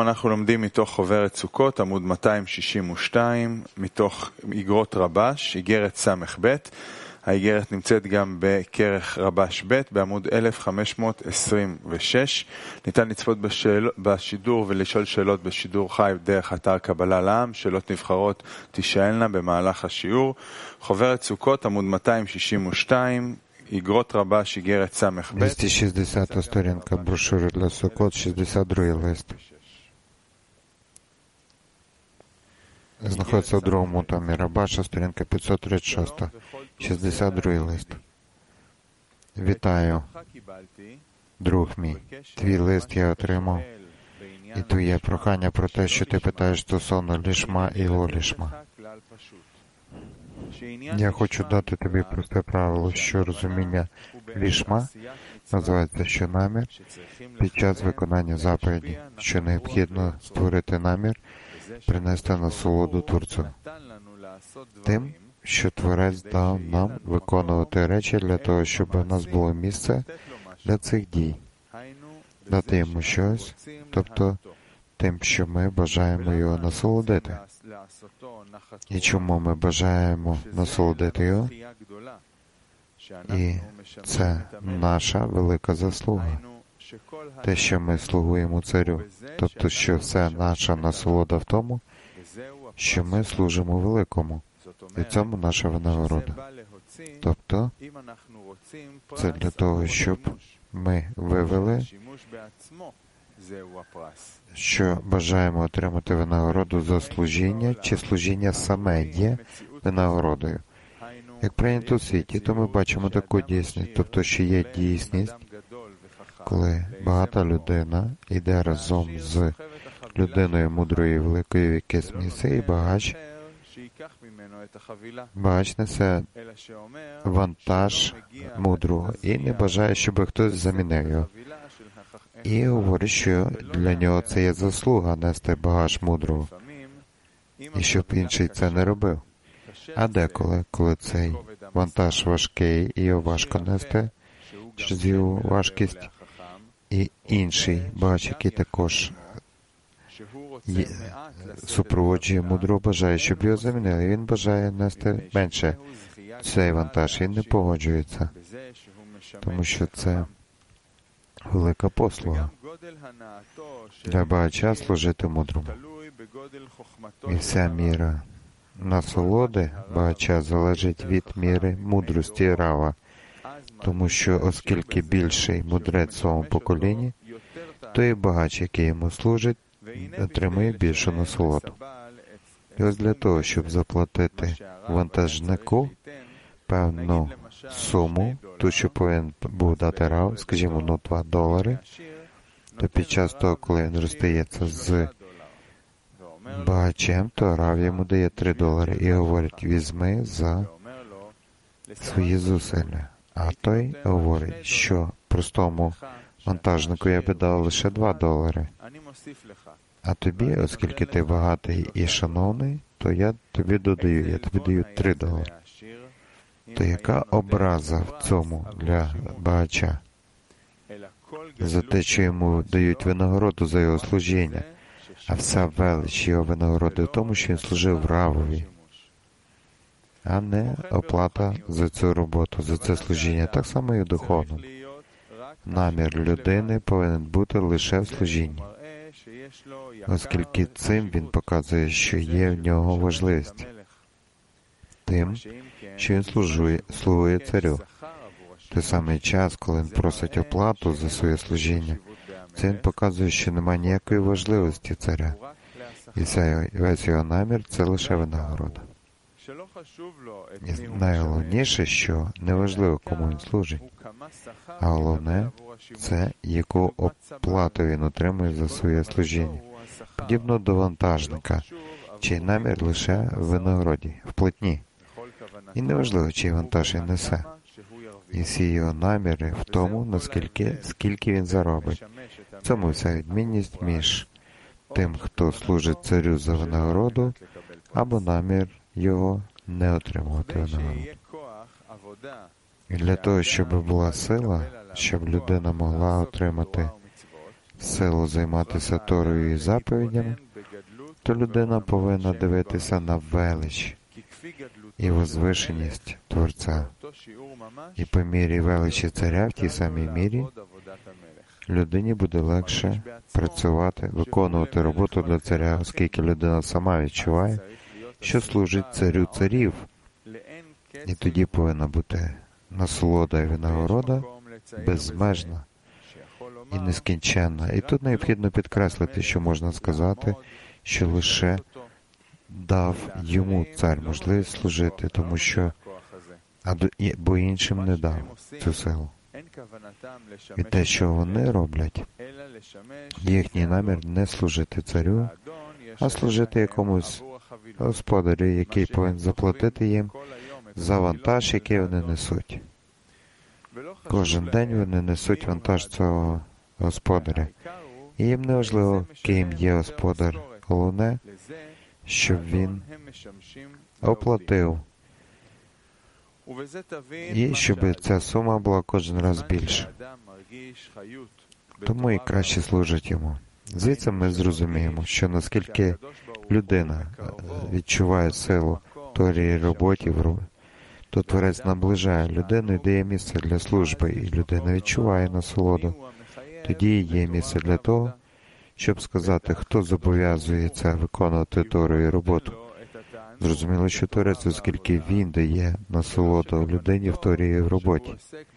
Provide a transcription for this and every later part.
היום אנחנו לומדים מתוך חוברת סוכות, עמוד 262, מתוך איגרות רבש, איגרת סמך ב'. האיגרת נמצאת גם בכרך רבש ב' בעמוד 1526. ניתן לצפות בשידור ולשאול שאלות בשידור חי דרך אתר קבלה לעם. שאלות נבחרות תשאלנה במהלך השיעור. חוברת סוכות, עמוד 262, איגרות רבש, איגרת סמך ב'. 260 сторінка брошури для Сукот, 62 лист. Знаходиться в другому томі Рабаша, сторінка 536, 62 лист. Вітаю, друг мій. Твій лист я отримав, і твоє прохання про те, що ти питаєш стосовно лішма і лолішма. Я хочу дати тобі просте правило, що розуміння лішма називається, що намір під час виконання заповіді, що необхідно створити намір, принести насолоду Творцю. Тим, що Творець дав нам виконувати речі для того, щоб у нас було місце для цих дій. Дати йому щось, тобто тим, що ми бажаємо його насолодити. І чому ми бажаємо насолодити його? І це наша велика заслуга. Те, що ми слугуємо царю. Тобто, що все наша насолода в тому, що ми служимо великому. І в цьому наша винагорода. Тобто, це для того, щоб ми вивели, що бажаємо отримати винагороду за служіння, чи служіння саме є винагородою. Як прийнято у світі, то ми бачимо таку дійсність, тобто, що є дійсність, коли багата людина йде разом з людиною мудрою і великою в якесь місце, і багач несе вантаж мудрого і не бажає, щоб хтось замінив його. І говорить, що для нього це є заслуга нести багаж мудрого, і щоб інший це не робив. А деколи, коли цей вантаж важкий і його важко нести через його важкість, і інший багач, який також супроводжує мудрого, бажає, щоб його замінили. Він бажає нести менше цей вантаж, він не погоджується, тому що це велика послуга для багача служити мудрому. І вся міра насолоди багача залежить від міри мудрості Рава, тому що оскільки більший мудрець в своєму поколінні, то і багач, який йому служить, отримує більшу насолоду. І ось для того, щоб заплатити вантажнику певну суму, ту, що повинен був дати Рав, скажімо, $2, то під час того, коли він розстається з багачем, то Рав йому дає $3 і говорить: візьми за свої зусилля. А той говорить, що простому вантажнику я би дав лише $2. А тобі, оскільки ти багатий і шановний, то я тобі додаю, я тобі даю $3. То яка образа в цьому для багача? За те, що йому дають винагороду за його служіння, а вся велич його винагороди в тому, що він служив Равові, а не оплата за цю роботу, за це служіння. Так само і в духовному. Намір людини повинен бути лише в служінні, оскільки цим він показує, що є в нього важливість. Тим, що він слугує царю. В той самий час, коли він просить оплату за своє служіння, це він показує, що немає ніякої важливості царя. І весь його намір – це лише винагорода. І найголовніше, що неважливо, кому він служить, а головне – це яку оплату він отримує за своє служіння. Подібно до вантажника, чий намір лише в винагороді, в платні. І неважливо, чий вантаж він несе. І всі його наміри в тому, скільки він заробить. В цьому вся відмінність між тим, хто служить царю за винагороду, або намір його не отримувати винагороду. І для того, щоб була сила, щоб людина могла отримати силу займатися Торою і заповідями, то людина повинна дивитися на велич і возвишеність Творця. І по мірі величі царя в тій самій мірі людині буде легше працювати, виконувати роботу для царя, оскільки людина сама відчуває, що служить царю царів. І тоді повинна бути насолода і винагорода безмежна і нескінченна. І тут необхідно підкреслити, що можна сказати, що лише дав йому цар можливість служити, тому що бо іншим не дав цю силу. І те, що вони роблять, їхній намір не служити царю, а служити якомусь господарю, який повинен заплатити їм за вантаж, який вони несуть. Кожен день вони несуть вантаж цього господаря. І їм не важливо, ким є господар. Головне, щоб він оплатив. І щоб ця сума була кожен раз більша. Тому і краще служать йому. Звідси ми зрозуміємо, що наскільки людина відчуває силу в Торі роботі, то Творець наближає людину і дає місце для служби, і людина відчуває насолоду. Тоді є місце для того, щоб сказати, хто зобов'язується виконувати Тору і роботу. Зрозуміло, що Творець, оскільки він дає насолоду людині в Торі і в роботі.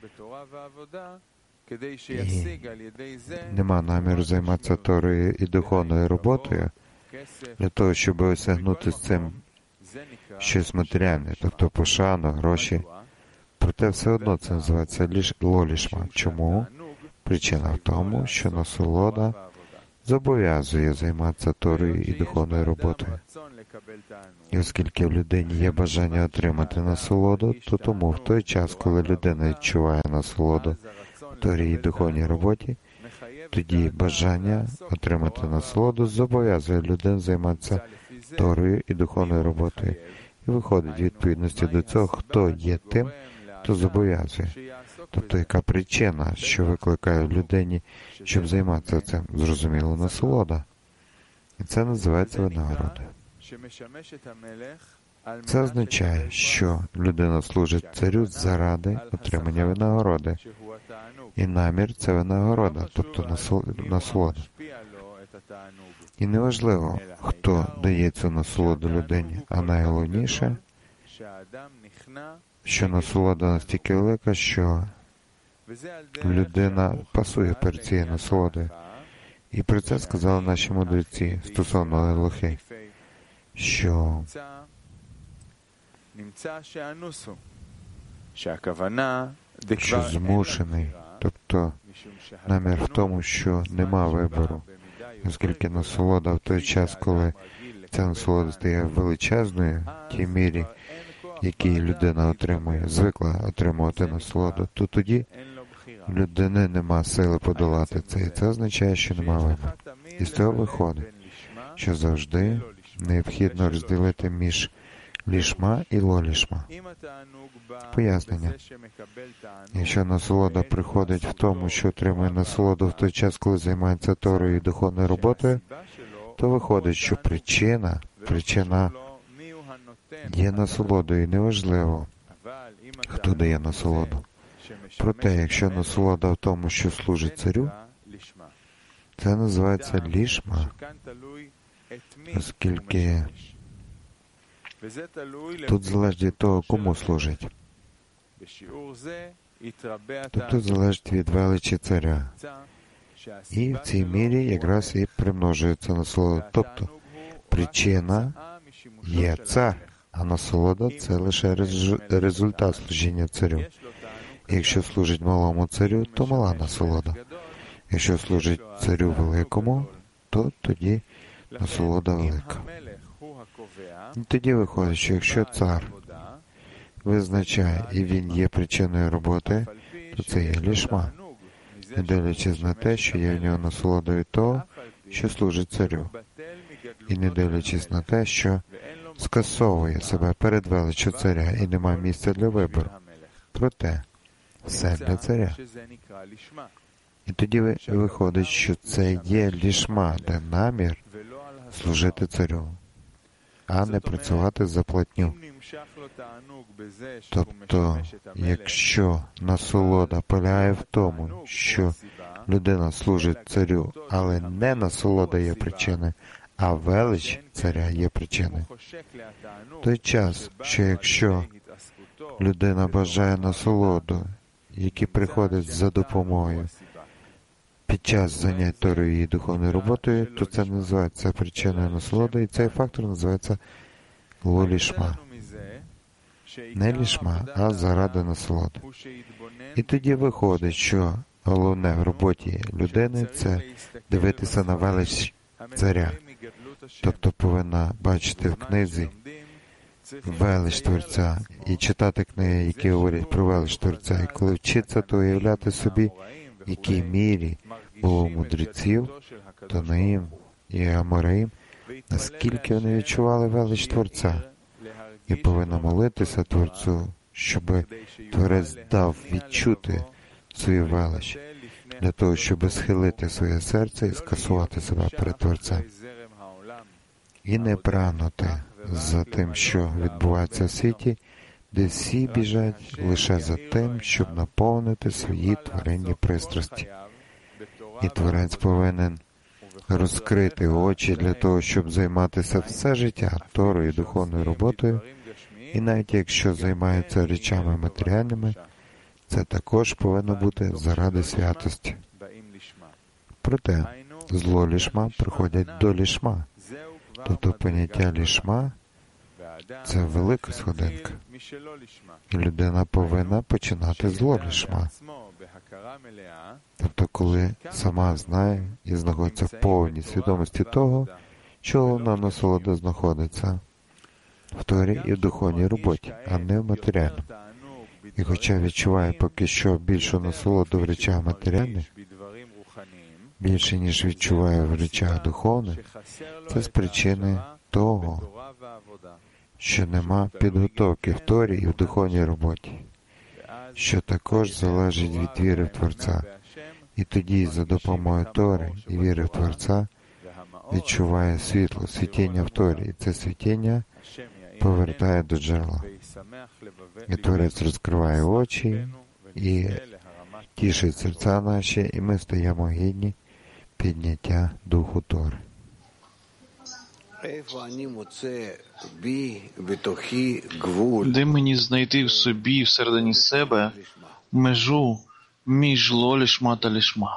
І нема наміру займатися Торою і духовною роботою для того, щоб осягнути з цим щось матеріальне, тобто пошану, гроші. Проте все одно це називається лолішма. Чому? Причина в тому, що насолода зобов'язує займатися Торою і духовною роботою. І оскільки в людині є бажання отримати насолоду, то тому в той час, коли людина відчуває насолоду в Торі і духовній роботі, тоді бажання отримати насолоду зобов'язує людину займатися Торою і духовною роботою. І виходить в відповідності до цього, хто є тим, хто зобов'язує. Тобто, яка причина, що викликає в людині, щоб займатися цим, зрозуміло, насолода. І це називається винагорода. Це означає, що людина служить царю заради отримання винагороди. І намір – це винагорода, тобто насолода. І неважливо, хто дає цю насолоду людині, а найголовніше, що насолода настільки велика, що людина пасує перед цією насолодою. І про це сказали наші мудреці стосовно Алохи, що змушений, тобто намір в тому, що нема вибору, оскільки насолода в той час, коли ця насолода стає величезною, в тій мірі, якій людина отримує, звикла отримувати насолоду, то тоді в людини нема сили подолати це. І це означає, що нема вибору. І з цього виходить, що завжди необхідно розділити між лішма і лолішма. Пояснення. Якщо насолода приходить в тому, що отримує насолоду в той час, коли займається Торою і духовною роботою, то виходить, що причина є насолодою, і неважливо, хто дає насолоду. Проте, якщо насолода в тому, що служить царю, це називається лішма, оскільки тут залежить від того, кому служить. Тобто залежить від величі царя. І в цій мірі якраз і примножується насолода. Тобто причина є цар, а насолода – це лише результат служіння царю. І якщо служить малому царю, то мала насолода. Якщо служить царю великому, то тоді насолода велика. І тоді виходить, що якщо цар визначає, і він є причиною роботи, то це є лішма, не дивлячись на те, що є в нього насолода від того, що служить царю, і не дивлячись на те, що скасовує себе перед величчю царя і немає місця для вибору. Проте, все для царя. І тоді виходить, що це є лішма, де намір служити царю, а не працювати за платню. Тобто, якщо насолода полягає в тому, що людина служить царю, але не насолода є причиною, а велич царя є причиною, той час, що якщо людина бажає насолоду, які приходять за допомогою під час занять Торою і духовною роботою, то це називається причиною насолоди, і цей фактор називається лолішма. Не лішма, а заради насолоди. І тоді виходить, що головне в роботі людини – це дивитися на велич царя. Тобто повинна бачити в книзі велич Творця і читати книги, які говорять про велич Творця. І коли вчиться, то уявляти собі, в якій мірі було мудреців, Танаїм і Амораїм, наскільки вони відчували велич Творця. І повинна молитися Творцю, щоб Творець дав відчути свою велич, для того, щоб схилити своє серце і скасувати себе перед Творцем. І не прагнути за тим, що відбувається в світі, де всі біжать лише за тим, щоб наповнити свої тваринні пристрасті. І Творець повинен розкрити очі для того, щоб займатися все життя Торою і духовною роботою, і навіть якщо займаються речами матеріальними, це також повинно бути заради святості. Проте, зло лішма приходять до лішма. Тобто поняття лішма – це велика сходинка. І людина повинна починати зло лішма. Тобто, коли сама знає і знаходиться в повній свідомості того, що головна насолода знаходиться в Торі і в духовній роботі, а не в матеріальному. І хоча відчуває поки що більшу насолоду в речах матеріальних, більше, ніж відчуває в речах духовних, це з причини того, що нема підготовки в Торі і в духовній роботі, що також залежить від віри в Творця. І тоді за допомогою Тори і віри в Творця відчуває світло, світіння в Торі, і це світіння повертає до джерела. І Творець розкриває очі і тішить серця наші, і ми стаємо гідні підняття Духу Тори. Де мені знайти в собі, всередині себе, межу між лолішма та лішма?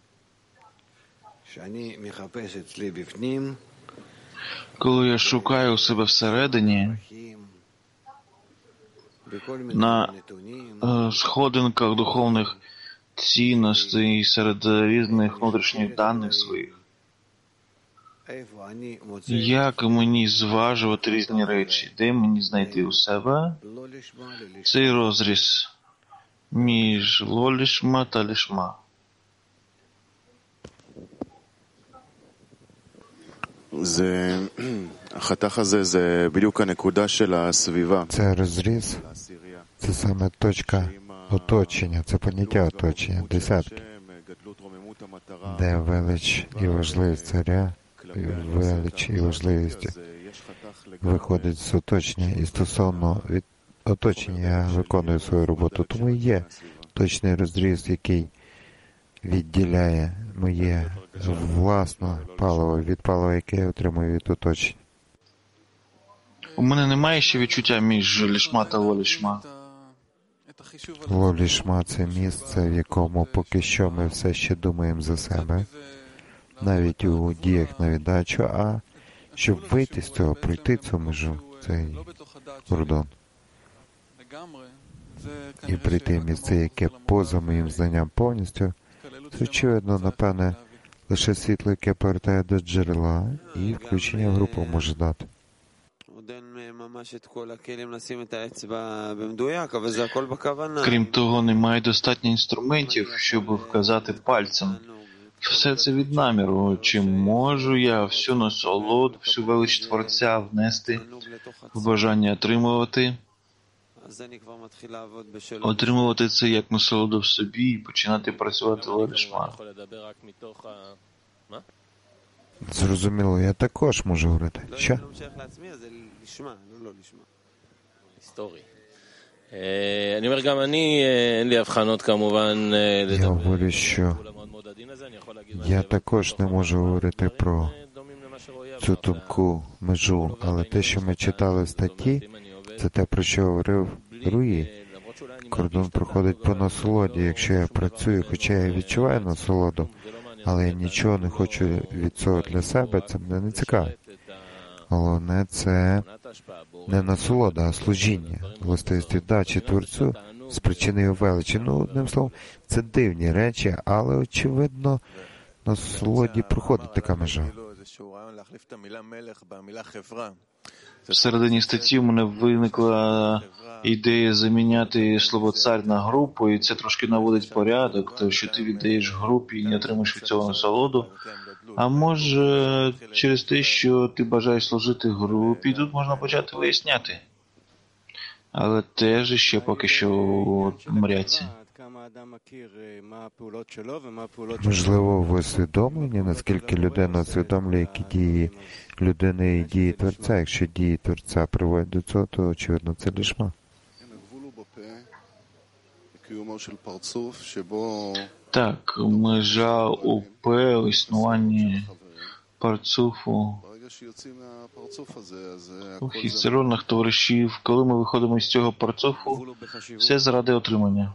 Коли я шукаю себе всередині, на сходинках духовних цінностей серед різних внутрішніх даних своїх, як мені зважувати різні речі? Де мені знайти у себе цей розріз між лолішма та лішма? Це розріз, це саме точка оточення, це поняття оточення, десятки, де велич і важливість царя, велич і важливість виходить з оточення, і стосовно від оточення я виконую свою роботу. Тому і є точний розріз, який відділяє моє власне паливо від палива, яке я отримую від оточення. У мене немає ще відчуття між лішма та лолішма. Лолішма – це місце, в якому поки що ми все ще думаємо за себе, навіть у діях на віддачу, а щоб вийти з цього, пройти цю межу, цей кордон, і прийти в місце, яке поза моїм знанням повністю, це, очевидно, напевне, лише світло, яке повертає до джерела, і включення в групу може дати. Крім того, немає достатньо інструментів, щоб вказати пальцем. Все це від наміру. Чи можу я всю насолоду, всю велич Творця внести в бажання отримувати отримувати це як насолоду в собі і починати працювати лолішма. Зрозуміло, я також можу говорити. Що? אני אומר, גם אני, אין לי הבחנות כמובן Я говорю, що я також не можу говорити про цю тонку межу, але те, що ми читали в статті, це те, про що говорив Руї. Кордон проходить по насолоді. Якщо я працюю, хоча я відчуваю насолоду, але я нічого не хочу від цього для себе, це мене не цікавить. Головне, це не насолода, а служіння, властивість віддачі Творцю з причини його величі. Ну, одним словом, це дивні речі, але, очевидно, насолоді проходить така межа. Всередині статті в мене виникла ідея заміняти слово «цар» на групу, і це трошки наводить порядок, тому що ти віддаєш групі і не отримаєш від цього насолоду. А може, через те, що ти бажаєш служити групі, тут можна почати виясняти. Але теж ще поки що мряться. Можливо, ви усвідомлені, наскільки людина усвідомлює, які дії людини і дії Творця. Якщо дії Творця приводять до цього, то, очевидно, це лишма. Так, межа УП у існуванні парцуфу у хістеронах товаришів. Коли ми виходимо з цього парцуфу, все заради отримання.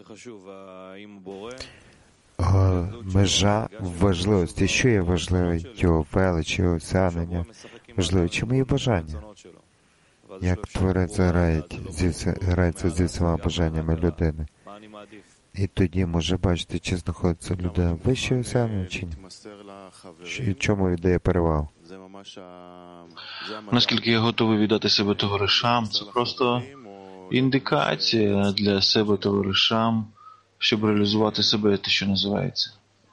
Межа важливості. Що є важливе? Його велич, його осягнення. Важливе, чому є бажання? Як Творець грається зі всіма бажаннями людини. І тоді може бачити, чи знаходиться людина вище осягнення, чи ні. І чому віддає перевагу? Наскільки я готовий віддати себе товаришам, це просто індикація для себе товаришам, щоб реалізувати себе, те, що називається.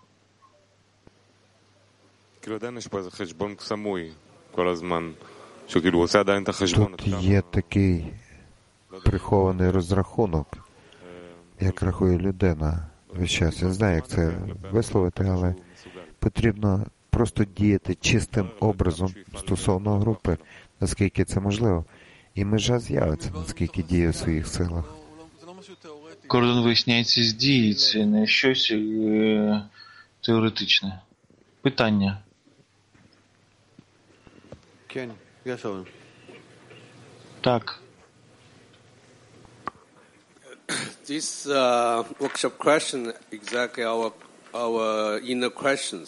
Тут є такий прихований розрахунок, як рахує людина весь час. Я знаю, як це висловити, але потрібно просто діяти чистим образом стосовно групи, наскільки це можливо. І межа з'явиться, наскільки діє в своїх силах. Кордон виясняється з дії, це не щось теоретичне. Питання. Так. This workshop question exactly our inner questions.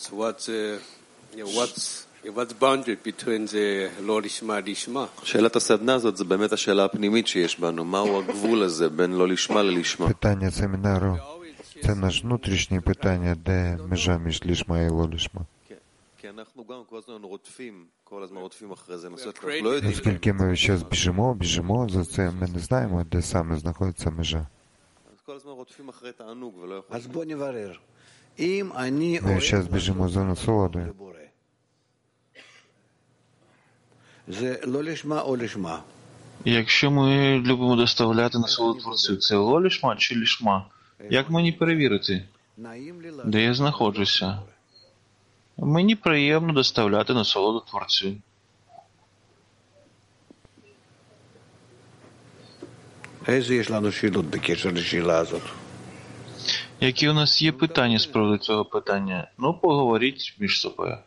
What's boundary between the לא לשמה לשמה? שאלת הסדנה הזאת זה באמת השאלה הפנימית שיש בנו. מהו הגבול הזה בין לא לשמה ללשמה? Питання семінару – це наш внутрішнє питання, де межа між лішма і лолішма. כי אנחנו גם כל הזמן רודפים אחרי זה. אנחנו לא יודעים. Оскільки ми зараз біжимо, за це ми не знаємо, де саме знаходиться межа. כל הזמן רודפים אחרי תענוג ולא יכולים. אז בוא נברר. אם אני Ми зараз біжимо за насолодою. זה לא לשמה או לשמה. Якщо ми любимо доставляти насолоду Творцю, це лолішма чи лішма? Як мені перевірити, де я знаходжуся? Мені приємно доставляти насолоду Творцю. איזה יש לנו שאלות בקשר לשאלה הזאת? Які у нас є питання з приводу цього питання? Ну, поговоріть між собою.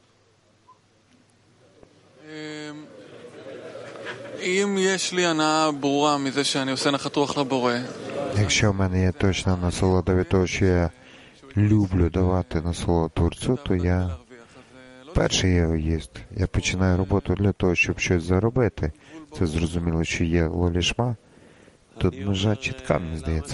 אם יש לי הנאה ברורה מזה שאני עושה נחת רוח לבורא. Якщо в мене є точна насолода від того, що я люблю давати насолоду Творцю, то я перший егоїст. Я починаю роботу для того, щоб щось заробити. Це зрозуміло, що є лолішма. Тут межа чітка, мені здається.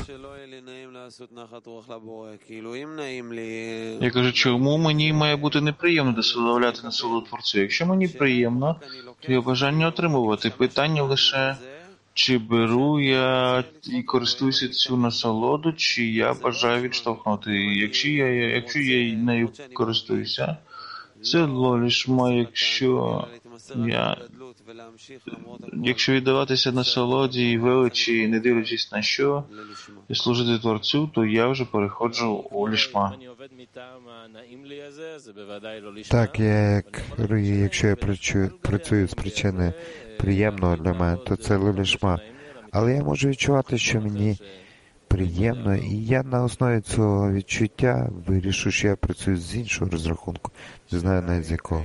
Я кажу, чому мені має бути неприємно доставляти насолоду Творцю? Якщо мені приємно, то є бажання отримувати. Питання лише, чи беру я і користуюся цю насолоду, чи я бажаю відштовхнути. Якщо я нею користуюся, це лолішма. Якщо Якщо віддаватися насолоді і величі, не дивлячись на що, і служити Творцю, то я вже переходжу у лішма. Так, якщо я працюю з причини приємного для мене, то це лишма. Але я можу відчувати, що мені приємно, і я на основі цього відчуття вирішу, що я працюю з іншого розрахунку. Не знаю навіть з якого.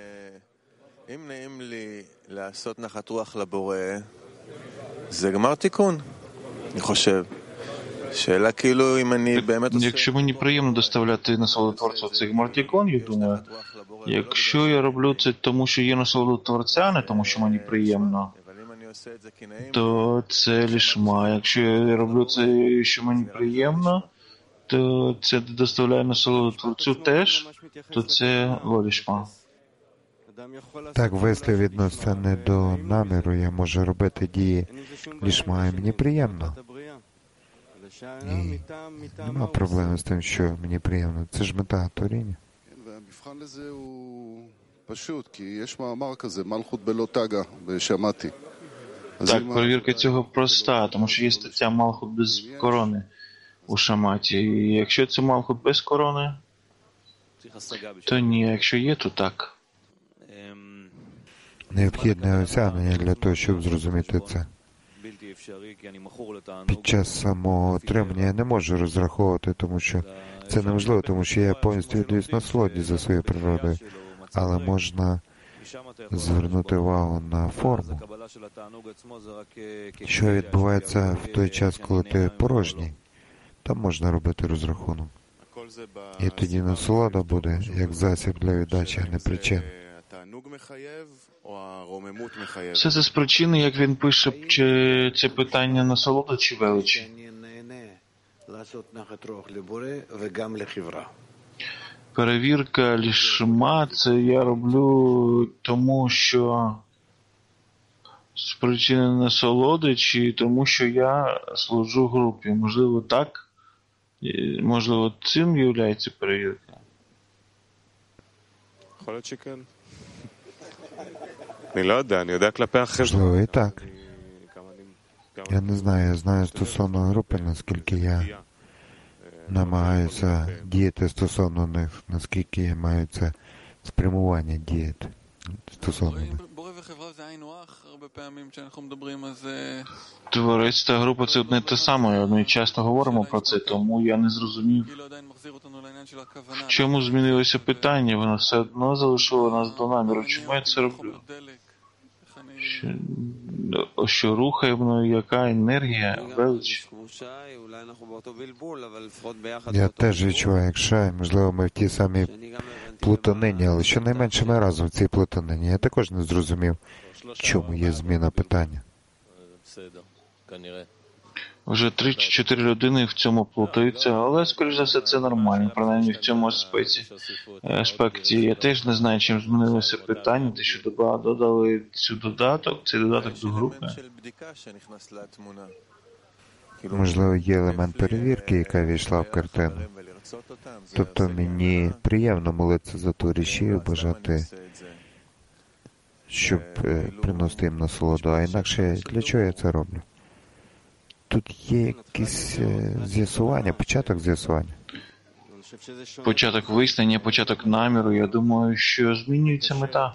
Якщо мені приємно доставляти насолоду Творцю, це гмартікон, я думаю. Якщо я роблю це тому, що є насолоду Творця, а не тому, що мені приємно, то це лішма. Якщо я роблю це, що мені приємно, то це доставляє насолоду Творцю теж, то це лішма. Так, вислів відноситься не до наміру, я можу робити дії лішма, і мені приємно. І нема проблеми з тим, що мені приємно. Це ж мета творіння. Так, перевірка цього проста, тому що є стаття Малхут без корони у Шаматі. І якщо це Малхут без корони, то ні, а якщо є, то так. Необхідне осягнення для того, щоб зрозуміти це. Під час самого отримання я не можу розраховувати, тому що це неможливо, тому що я повністю віддаюсь насолоді за своєю природою. Але можна звернути увагу на форму. Що відбувається в той час, коли ти порожній? Там можна робити розрахунок. І тоді насолода буде як засіб для віддачі, а не причина. Все це з причини, як він пише, чи це питання насолоди чи величі. Перевірка лішма, це я роблю тому, що з причини насолоди, чи тому, що я служу групі. Можливо, так? Можливо, цим є перевірка? Можливо, і так. Я не знаю, я знаю стосовно групи, наскільки я намагаюся діяти стосовно них, наскільки я маю це спрямування діяти стосовно них. Творець та група – це одне те саме, ми часто говоримо про це, тому я не зрозумів, в чому змінилося питання, воно все одно залишило нас до наміру. Чому я це роблю? Що рухає мною, яка енергія, велич? Я теж відчуваю, як шай, можливо, ми в тій самій плутанині, але щонайменше ми разом в цій плутанині. Я також не зрозумів, в чому є зміна питання. Вже 3 чи 4 людини в цьому плутаються, але, скоріш за все, це нормально, принаймні в цьому аспекті. Я теж не знаю, чим змінилося питання, те, що додали цей додаток до групи. Можливо, є елемент перевірки, яка війшла в картину. Тобто мені приємно молитися за товаришів, бажати, щоб приносити їм насолоду, а інакше для чого я це роблю? Тут є якесь з'ясування, початок з'ясування. Початок вияснення, початок наміру. Я думаю, що змінюється мета.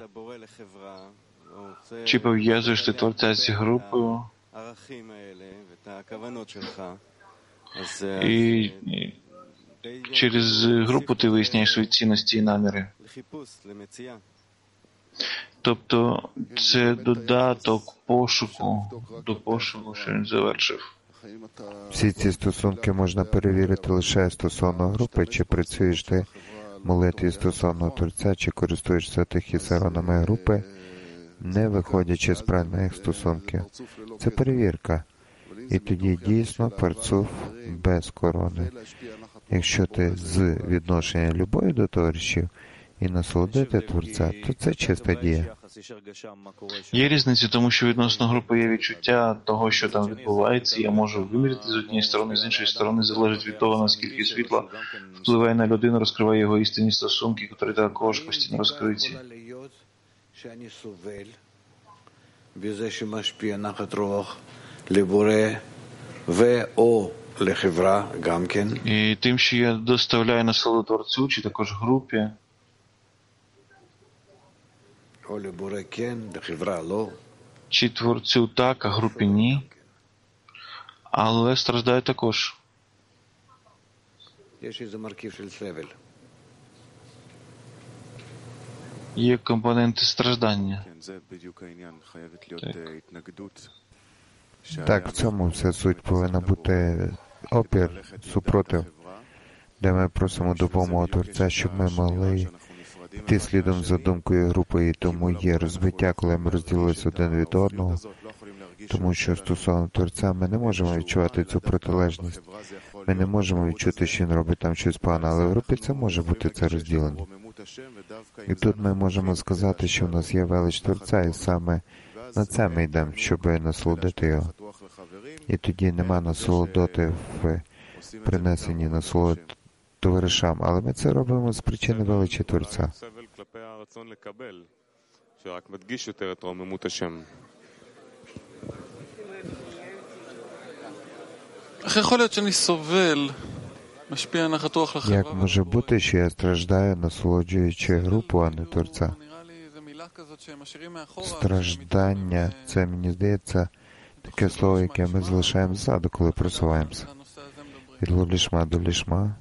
Чи пов'язуєш ти Творця з групою? І через групу ти виясняєш свої цінності і наміри. Тобто це додаток до пошуку, що він завершив. Всі ці стосунки можна перевірити лише стосовно групи, чи працюєш ти в молитві стосовно Творця, чи користуєшся хісаронами групи, не виходячи з правильних стосунків. Це перевірка. І тоді дійсно парцуф без корони. Якщо ти з відношення любові до товаришів і насолодити Творця, то це чиста дія. Є різниця, тому що відносно групи є відчуття того, що там відбувається. Я можу виміряти з однієї сторони, з іншої сторони залежить від того, наскільки світло впливає на людину, розкриває його істинні стосунки, які також постійно розкриті. שאני סובל בזה שמשפיע נחת רוח לבורא ו/או לחברה גם כן. І тим, що я доставляю насолоду Творцю, чи також групі, או לבורא כן, לחברה לא. чи Творцю так, а групі ні, але страждаю також. יש איזה מרכיב של סבל. Є компоненти страждання. Так, в цьому вся суть повинна бути опір, супротив, де ми просимо допомогу Творця, щоб ми могли йти слідом за думкою групи, і тому є розбиття, коли ми розділилися один від одного, тому що стосовно Творця ми не можемо відчувати цю протилежність. Ми не можемо відчути, що він робить там щось погане, але в групі це може бути це розділення. І тут ми можемо сказати, що в нас є велич Творця, і саме на це ми йдемо, щоб насолодити його. І тоді нема насолодоти в принесенні насолод товаришам, але ми це робимо з причини величі Творця. איך יכול להיות שאני סובל, משפיע נחת רוח לחברה? Як може бути, що я страждаю, насолоджуючи групу, а не Творця? Страждання – це, мені здається, таке слово, яке ми залишаємо ззаду, коли просуваємося. Від лішма до лішма,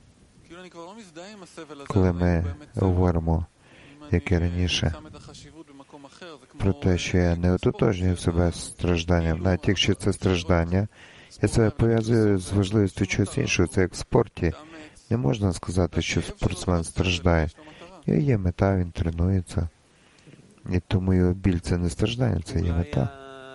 коли ми говоримо, як і раніше, про те, що я не ототожнюю себе з стражданням, навіть якщо це страждання, я себе пов'язую з важливістю чогось іншого, це як в спорті. Не можна сказати, що спортсмен страждає. І є мета, він тренується. І тому його біль – це не страждання, це є мета.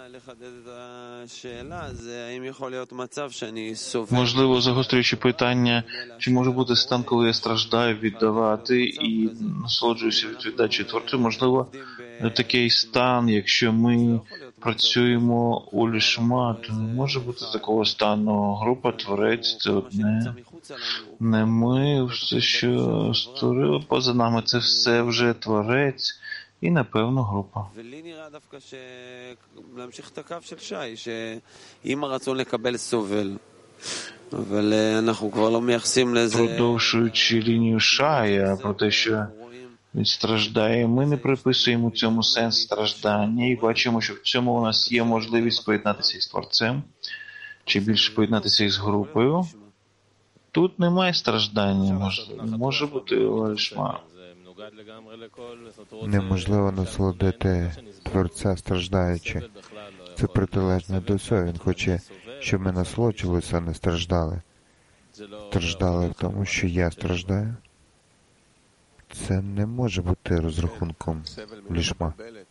Можливо, загострюючи питання, чи може бути стан, коли я страждаю віддавати і насолоджуюся від віддачі Творцю? Можливо, такий стан, якщо ми працюємо у лішма, то не може бути такого стану. Група Творець – це одне. Не ми, все, що створили поза нами, це все вже Творець. І, напевно, група. Продовжуючи лінію Шая про те, що він страждає, ми не приписуємо цьому сенс страждання і бачимо, що в цьому у нас є можливість поєднатися із Творцем, чи більше поєднатися із групою. Тут немає страждання, може бути лишма. Неможливо насолодити Творця, страждаючи. Це протилежне до всього. Він хоче, щоб ми насолоджувалися, а не страждали. Страждали в тому, що я страждаю. Це не може бути розрахунком лішма.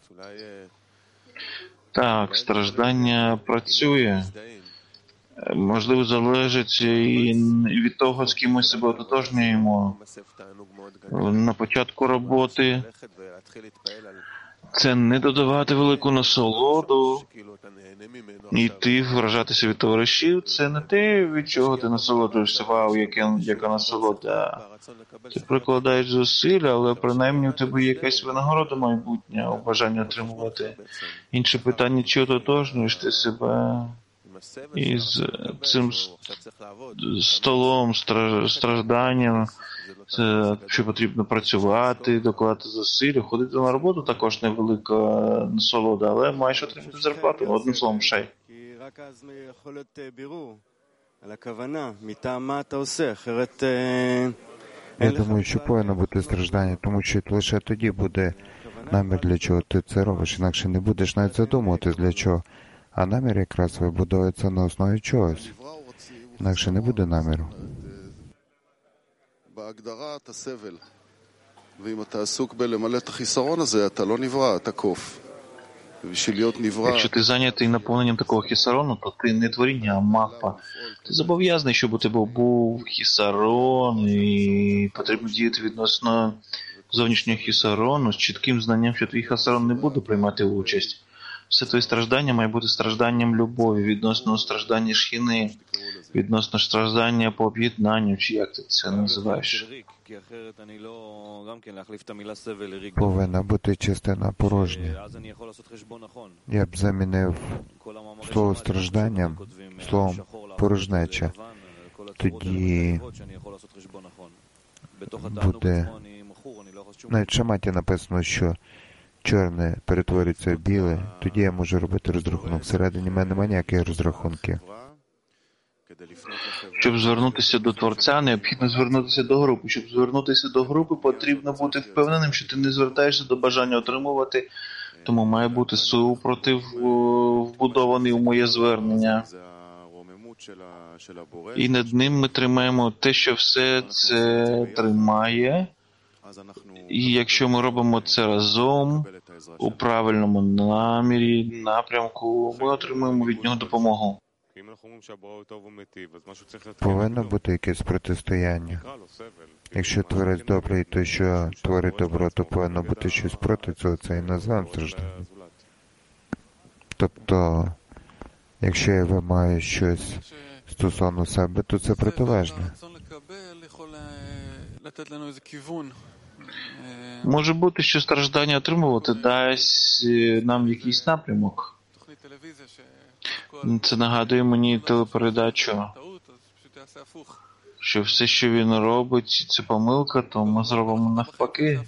Так, страждання працює. Можливо, залежить і від того, з ким ми себе ототожнюємо. На початку роботи це не додавати велику насолоду, йти вражатися від товаришів. Це не те, від чого ти насолоджуєшся. Вау, яка насолода. Ти прикладаєш зусилля, але принаймні у тебе є якась винагорода майбутня, у бажанні отримувати. Інше питання, чи ототожнюєш ти себе із цим столом, стражданням, що потрібно працювати, докладати зусилля, ходити на роботу також невелика насолода, але маєш отримати зарплату, одним словом, Шай. Я думаю, що повинно бути страждання, тому що лише тоді буде намір, для чого ти це робиш, інакше не будеш навіть задумуватись, для чого. А намір якраз вибудовується на основі чогось. Інакше не буде наміру. Якщо ти зайнятий наповненням такого хісарону, то ти не творіння, а мапа. Ти зобов'язаний, щоб у тебе був хісарон, і потрібно діяти відносно зовнішнього хісарону з чітким знанням, що твій хісарон не буде приймати участь. Все твої страждання має бути стражданням любові, відносно страждання шхіни, відносно страждання по об'єднанню, чи як ти це називаєш. Повинна бути частина порожня. Я б замінив слово стражданням словом порожнеча. Тоді буде... Навіть в шаматі написано, що чорне перетворюється в біле, тоді я можу робити розрахунок. Всередині мене немає ніяких розрахунків. Щоб звернутися до Творця, необхідно звернутися до групи. Щоб звернутися до групи, потрібно бути впевненим, що ти не звертаєшся до бажання отримувати, тому має бути супротив вбудований у моє звернення. І над ним ми тримаємо те, що все це тримає. І якщо ми робимо це разом, у правильному намірі, напрямку, ми отримуємо від нього допомогу. Повинно бути якесь протистояння. Якщо Творець добрий, то що творить добро, то повинно бути щось проти цього, це і називаємо стражданням. Тобто, якщо я вимагаю щось стосовно себе, то це протилежне. Може бути, що страждання отримувати дасть нам якийсь напрямок. Це нагадує мені телепередачу, що все, що він робить, це помилка, то ми зробимо навпаки.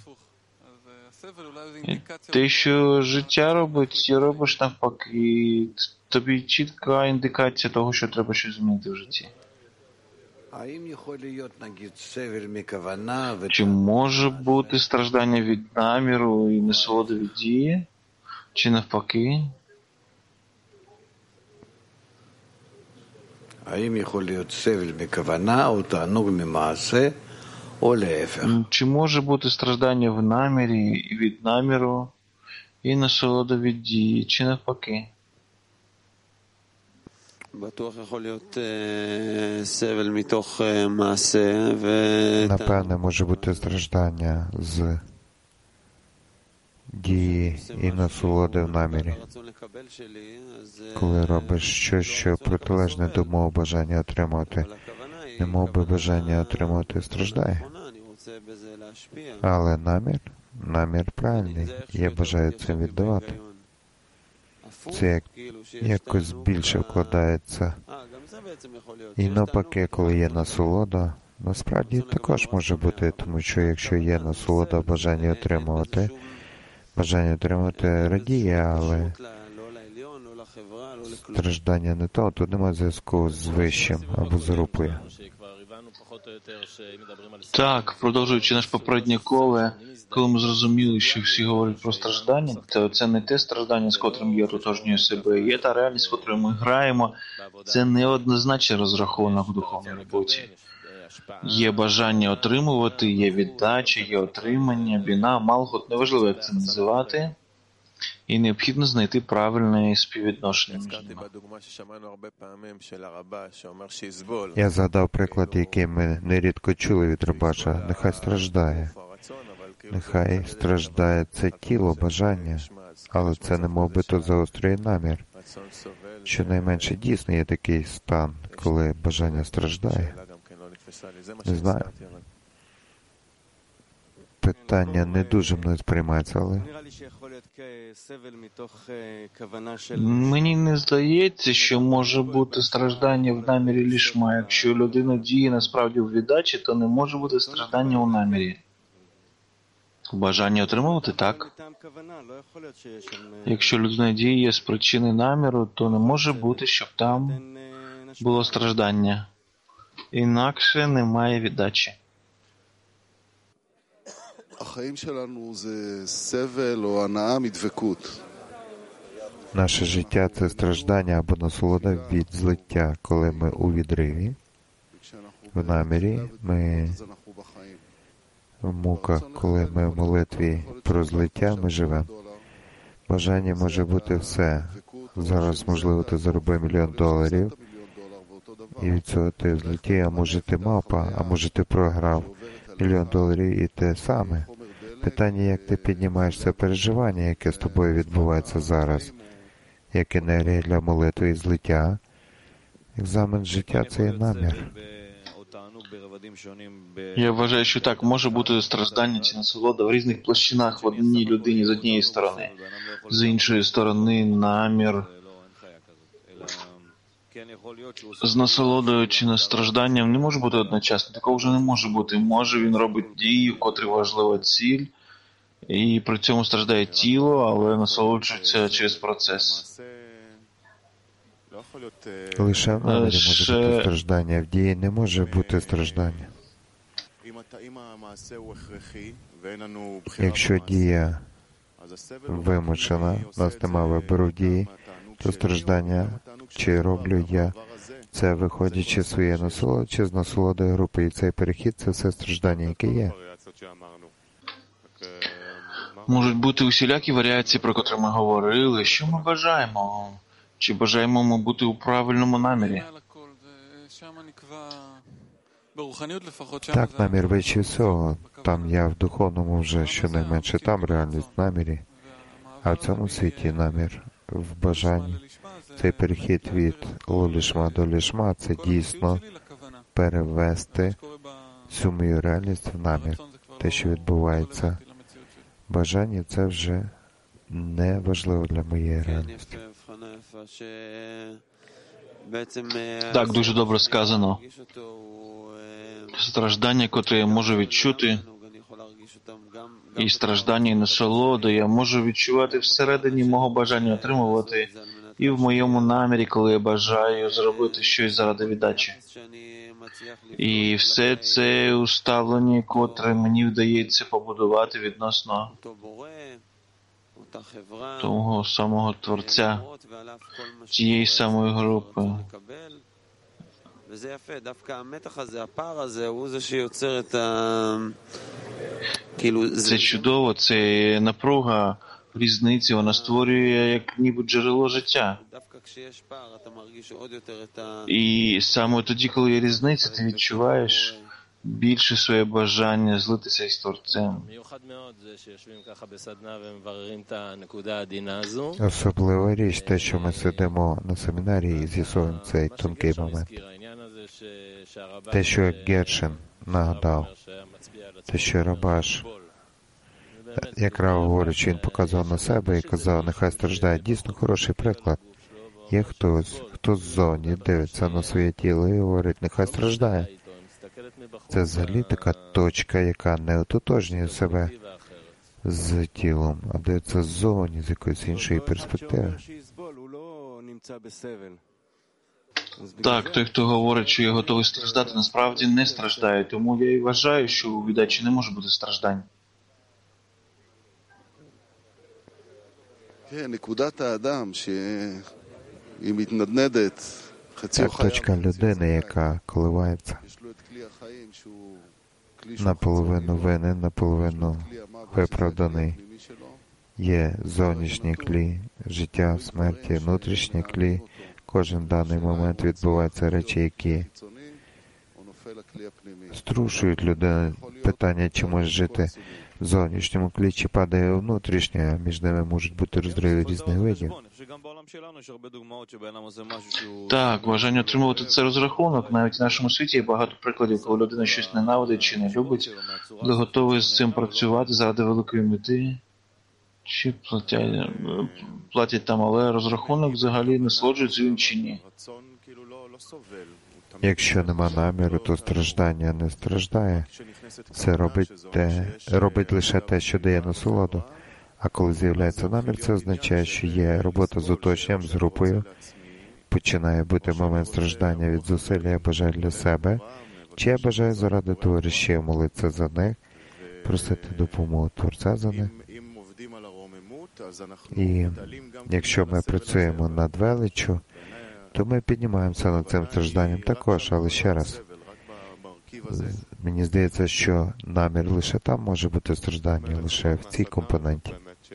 Те, що життя робить, і робиш навпаки. Тобі чітка індикація того, що треба щось змінити в житті. Чи може бути страждання від наміру і насолода від дії? Чи навпаки? Чи може бути страждання в намірі і від наміру і насолода від дії? Чи навпаки? Напевне, може бути страждання з дії і насолоди в намірі. Коли робиш щось, що протилежне до мого бажання отримати, не мов би бажання отримати страждає. Але намір правильний. Я бажаю цим віддавати. Це якось більше вкладається. І навпаки, коли є насолода, насправді також може бути, тому що якщо є насолода бажання отримати радіє, але страждання не то, тут немає зв'язку з вищим або з групою. Так, продовжуючи наш попереднє коло, коли ми зрозуміли, що всі говорять про страждання, то це не те страждання, з котрим я ототожнюю себе, є та реальність, з котрою ми граємо, це не однозначний розрахунок в духовній роботі. Є бажання отримувати, є віддача, є отримання, біна, малхут, неважливо, як це називати, і необхідно знайти правильне співвідношення між ними. Я згадав приклад, який ми нерідко чули від Рабаша. Нехай страждає. Нехай страждає це тіло, бажання, але це не мов би то заострює намір. Щонайменше дійсно є такий стан, коли бажання страждає. Не знаю. Питання не дуже мною сприймається, але... Мені не здається, що може бути страждання в намірі лішма. Якщо людина діє насправді в віддачі, то не може бути страждання у намірі. Бажання отримувати – так. Якщо людина діє з причини наміру, то не може бути, щоб там було страждання. Інакше немає віддачі. Наше життя – це страждання або насолода від злиття. Коли ми у відриві, в намірі, ми в муках, коли ми в молитві про злиття, ми живемо. Бажання може бути все. Зараз, можливо, ти заробив $1 мільйон, і від цього ти в злитті, а може ти мавпа, а може ти програв $1 мільйон і те саме. Питання, як ти піднімаєш це переживання, яке з тобою відбувається зараз. як енергія для молитви і злиття. Екзамен життя – це є намір. Я вважаю, що так, може бути страждання чи насолода в різних площинах в одній людині з однієї сторони. З іншої сторони, намір з насолодою чи настражданням не може бути одночасно. Такого вже не може бути. Може він робить дію, котрі важлива ціль, і при цьому страждає тіло, але насолоджується через процес. Лише в намірі може бути страждання, в дії не може бути страждання. Якщо дія вимушена, у нас нема вибору в дії, то страждання, чи роблю я це, виходячи з своєї насолоди, чи з насолодою групи. І цей перехід – це все страждання, яке є. Можуть бути усілякі варіації, про котрі ми говорили. Що ми бажаємо? Чи бажаємо ми бути у правильному намірі? Так, намір вище всього. Там я в духовному вже щонайменше там реальність в намірі, а в цьому світі намір в бажанні. Цей перехід від лолішма до лішма – це дійсно перевести всю мою реальність в намір. Те, що відбувається. Бажання – це вже не важливо для моєї реальності. Так, дуже добре сказано. Страждання, котрі я можу відчути, і страждання, і насолоду я можу відчувати всередині мого бажання отримувати, і в моєму намірі, коли я бажаю зробити щось заради віддачі. І все це уставлення, котре мені вдається побудувати відносно того самого Творця, тієї самої групи. Це чудово, це напруга, різниці, вона створює як ніби джерело життя. І саме тоді, коли є різниця, ти відчуваєш більше своє бажання злитися із Творцем. Особлива річ те, що ми сидимо на семінарі і з'ясовуємо цей тонкий момент. Те, що Гершин нагадав, те, що Рабаш, якраз говорячи, він показував на себе і казав, нехай страждає. Дійсно хороший приклад. Є хтось, хто ззовні дивиться на своє тіло і говорить, нехай страждає. Це взагалі така точка, яка не ототожнює себе з тілом, а дивиться ззовні, з якоїсь іншої перспективи. Так, той, хто говорить, що я готовий страждати, насправді не страждає. Тому я і вважаю, що у віддачі не може бути страждань. Так, точка людини, яка коливається. Наполовину винен, наполовину виправданий. Є зовнішнє клі, життя, смерті, внутрішнє клі. Кожен даний момент відбуваються речі, які струшують людину. Питання, чи може жити в зовнішньому клі, чи падає у внутрішнє, а між ними можуть бути розриви різних видів. Так, бажання отримувати це розрахунок. Навіть в нашому світі є багато прикладів, коли людина щось ненавидить чи не любить, але готовий з цим працювати заради великої мети, чи платять там, але розрахунок взагалі насолоджується він чи ні. Якщо нема наміру, то страждання не страждає. Це робить лише те, що дає насолоду. А коли з'являється намір, це означає, що є робота з оточенням, з групою. Починає бути момент страждання від зусилля, я бажаю для себе, чи я бажаю заради товаришів молитися за них, просити допомогу Творця за них. І якщо ми працюємо над величчю, то ми піднімаємося над цим стражданням також, але ще раз, мені здається, що намір лише там може бути страждання, лише в цій компоненті.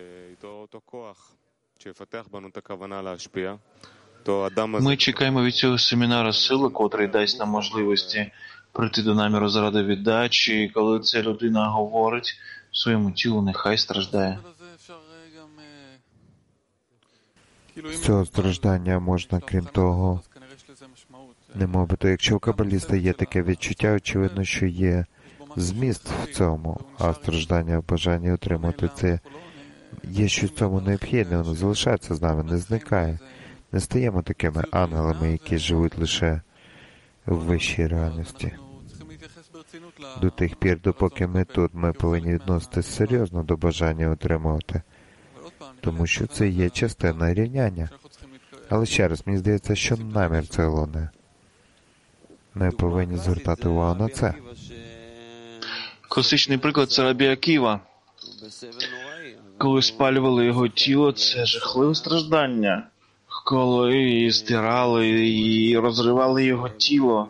Ми чекаємо від цього семінару сили, котрий дасть нам можливості прийти до наміру заради віддачі, і коли ця людина говорить своєму тілу, нехай страждає. З цього страждання можна, крім того, немовбито, якщо у кабаліста є таке відчуття, очевидно, що є зміст в цьому, а страждання в бажанні отримати це є щось в цьому необхідне, воно залишається з нами, не зникає. Не стаємо такими ангелами, які живуть лише в вищій реальності. До тих пір, допоки ми тут, ми повинні відноситися серйозно до бажання отримувати, тому що це є частина рівняння. Але ще раз, мені здається, що намір це головне. Ми повинні звертати увагу на це. Класичний приклад – це Рабі Аківа. Коли спалювали його тіло, це жахливе страждання. Коли стирали і розривали його тіло.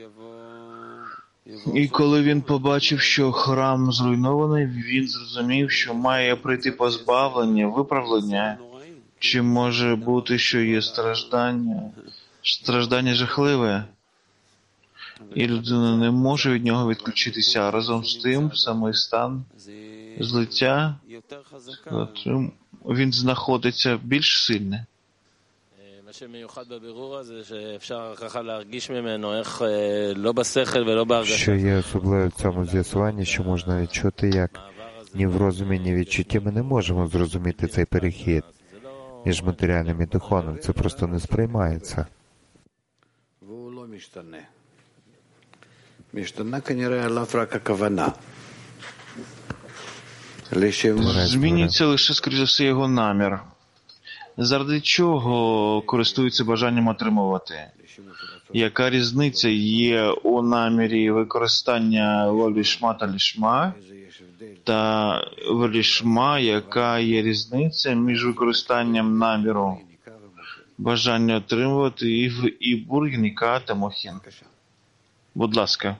І коли він побачив, що храм зруйнований, він зрозумів, що має прийти позбавлення, виправлення. Чи може бути, що є страждання? Страждання жахливе. І людина не може від нього відключитися, а разом з тим самий стан злиття, він знаходиться більш сильний. Що є особливо в цьому з'ясуванні, що можна відчути, як ні в розумі, ні в відчутті ми не можемо зрозуміти цей перехід між матеріальним і духовним. Це просто не сприймається. Змінюється лише, скоріш за все, його намір. Заради чого користуються бажанням отримувати? Яка різниця є у намірі використання лолішма та лішма? Та в лішма, яка є різниця між використанням наміру бажання отримувати і в ібур, гніка та мохін? Будь ласка.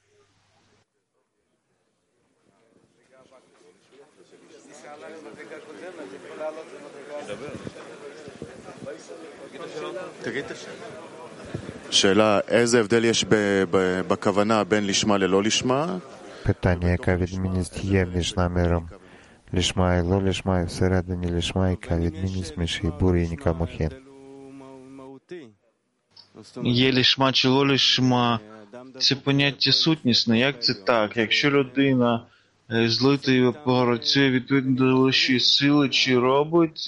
שאלה, איזה הבדל יש בכוונה בין לשמה ללא לשמה? Питання, яка відмінність є між наміром лішма і ло-лішма, і всередині лішма, яка відмінність між ібур і гніка мохін? Є лішма чи ло-лішма. Це поняття сутнісне. Як це так? Якщо людина злитою працює відповідно до вищої сили, чи робить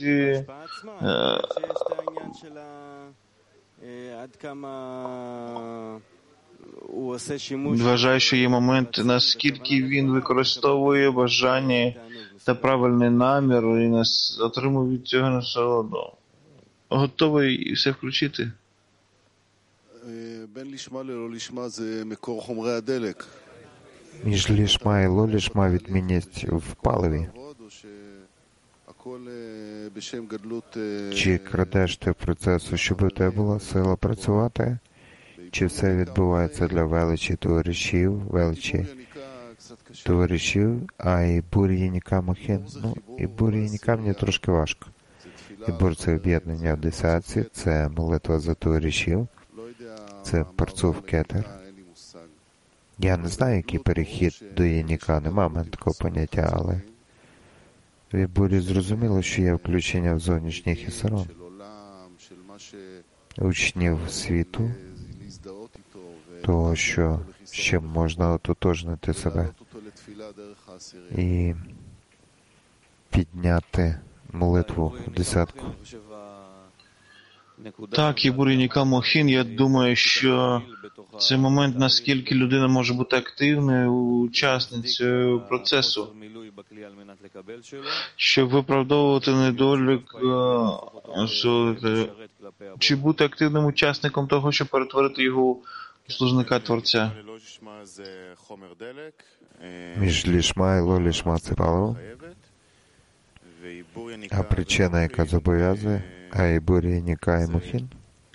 вважаю, що є момент, наскільки він використовує бажання та правильний намір і отримує від цього насолоду. Готовий все включити? Між лішма і ло-лішма відмінність в паливі. Чи крадеш ти процесу, щоб у тебе була сила працювати? Чи все відбувається для величі товаришів, а і бур'яніка мохін? І бур'яніка мені трошки важко. Ібур – це об'єднання в десятці, це молитва за товаришів, це парцув кетер. Я не знаю, який перехід до Яніка, нема в мене такого поняття, але в Ібурі зрозуміло, що є включення в зовнішній хісарон. Учнів світу, того, що ще можна ототожнити себе і підняти молитву в десятку. Так, Ібур Гніка Мохін, я думаю, що це момент, наскільки людина може бути активною учасницею процесу, щоб виправдовувати недолік, чи бути активним учасником того, щоб перетворити його у служника Творця. Між лішма і ло-лішма – це паливо, а причина, яка зобов'язує, а Ібур Гніка і Мохін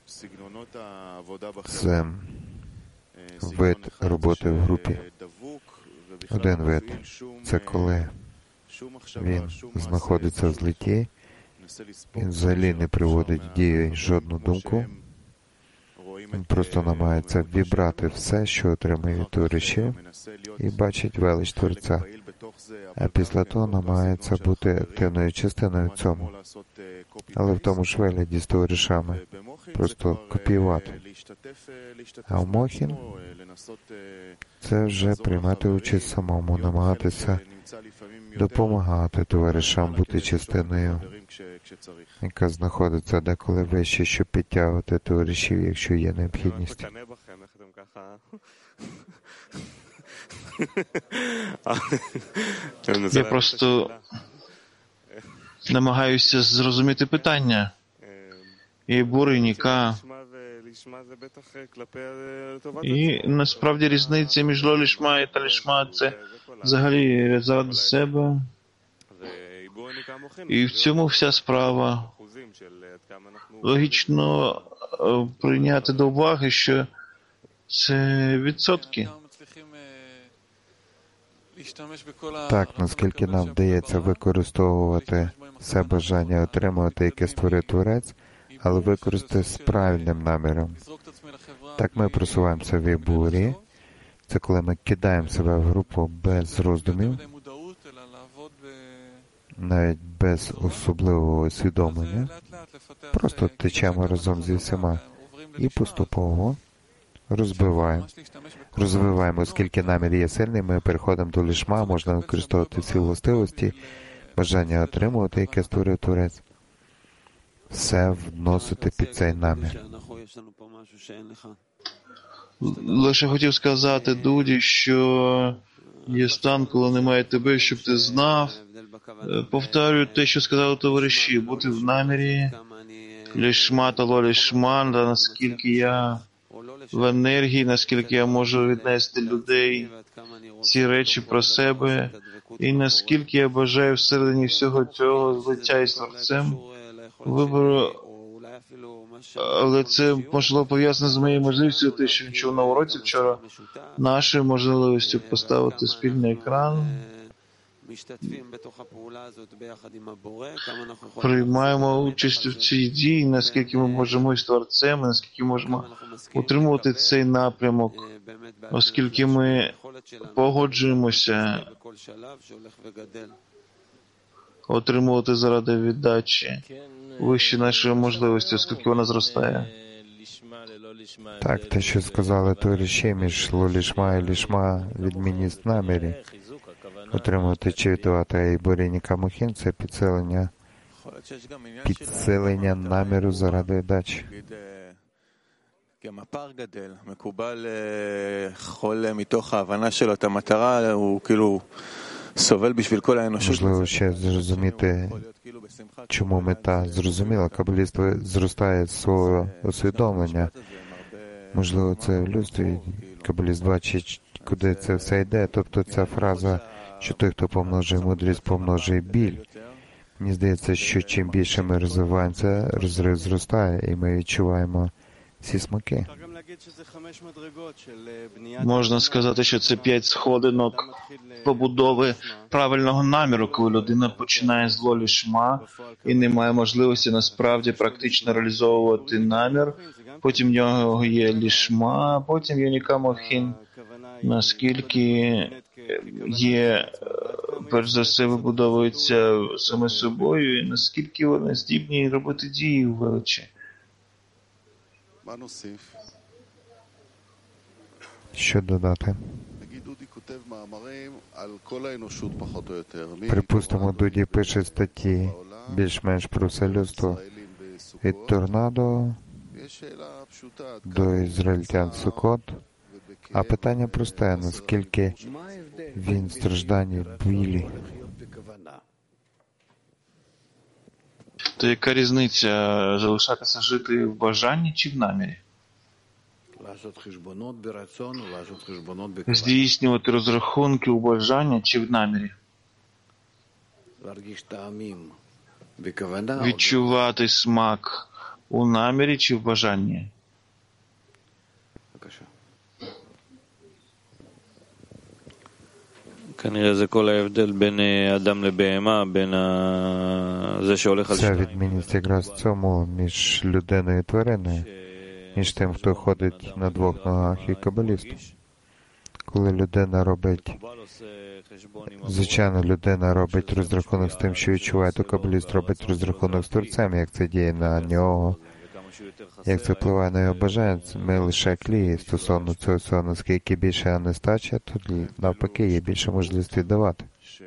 – це вид роботи в групі. Один вид – це коли він знаходиться в злитті, він взагалі не приводить в дію жодну думку, він просто намагається вібрати все, що отримує від товаришів, і бачить велич Творця. а після того намагається бути активною частиною в цьому, але в тому ж вигляді з товаришами, просто копіювати. А в Мохін це вже приймати участь самому, намагатися допомагати товаришам бути частиною, яка знаходиться деколи вище, щоб підтягувати товаришів, якщо є необхідність. Я просто намагаюся зрозуміти питання. І бурійника. І насправді різниця між лолішма і талішма – це взагалі заради себе. І в цьому вся справа. Логічно прийняти до уваги, що це відсотки. Так, наскільки нам вдається використовувати все бажання отримувати, яке створив Творець, але використати з правильним наміром. Так ми просуваємося в Ібурі. Це коли ми кидаємо себе в групу без роздумів, навіть без особливого усвідомлення. Просто течемо разом зі всіма і поступово розвиваємо, оскільки намір є сильний, ми переходимо до лішма, можна використовувати всі властивості, бажання отримувати, яке створив Творець. Все вносити під цей намір. Лише хотів сказати Дуді, що є стан, коли немає тебе, щоб ти знав. Повторюю те, що сказали товариші, бути в намірі, лішма та лолішма, наскільки я в енергії, наскільки я можу віднести людей, ці речі про себе, і наскільки я бажаю всередині всього цього злиття із Творцем, вибору, але це, можливо, пов'язано з моєю можливістю, те, що чув на уроці вчора, нашою можливістю поставити спільний екран, приймаємо участь в цій дії, наскільки ми можемо із Творцем, наскільки можемо утримувати цей напрямок, оскільки ми погоджуємося отримувати заради віддачі вище нашої можливості, оскільки вона зростає. Так, те, що сказали товариші, між лолішма і лішма відмінність намірі. Отримувати чи віддавати Ібурійника Мохін – це підсилення наміру заради віддачі. Можливо, ще зрозуміти, чому мета зрозуміла. Кабаліст зростає з свого усвідомлення. Можливо, це в людстві. Кабаліст бачить, куди це все йде. Тобто ця фраза, що той, хто помножує мудрість, помножує біль. Мені здається, що чим більше ми розвиваємося, розрив зростає, і ми відчуваємо всі смаки. Можна сказати, що це 5 сходинок побудови правильного наміру, коли людина починає з лолішма і не має можливості насправді практично реалізовувати намір. Потім в нього є лішма, а потім Йоніка Мохін. Наскільки є, перш за все, вибудовується саме собою, і наскільки вони здібні робити дії у величі. Що додати? Припустимо, Дуді пише статті більш-менш про все людство. Від торнадо до ізраїльтян Сукот. А питання просте, наскільки він в стражданні білі. То яка різниця, залишатися жити в бажанні чи в намірі? Здійснювати розрахунки у бажанні чи в намірі? Відчувати смак у намірі чи в бажанні? כנראה זה כל ההבדל בין אדם לבהמה, בין זה שהולך על Ця відмінність якраз в цьому між людиною і твариною, між тим, хто ходить на двох ногах, і кабалістом. Коли людина робить, звичайно, людина робить розрахунок з тим, що відчуває, то кабаліст робить розрахунок з Творцем, як це діє на нього, як це впливає на його бажання. Ми лише клії стосовно цього, наскільки більше нестача, то навпаки є більше можливості давати.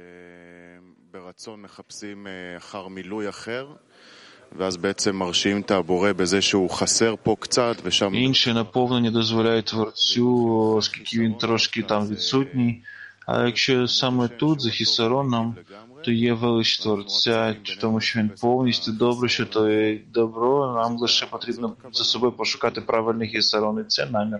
Інше наповнення дозволяє Творцю, оскільки він трошки там відсутній. А якщо саме тут, за хісароном, то є велич Творця, тому що він повністю добре, що то є добро, нам лише потрібно за собою пошукати правильний хісарон, і це намір.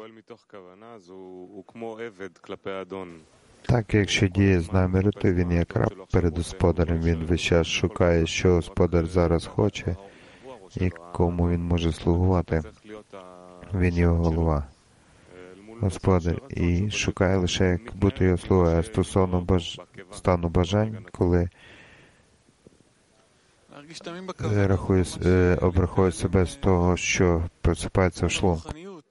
Так, якщо діє з наміру, то він як раб перед господарем, він весь час шукає, що господар зараз хоче, і кому він може слугувати. Він його голова, господар, і шукає лише, як бути його слугою. А стосовно стану бажань, коли обрахує себе з того, що просипається в шлунку.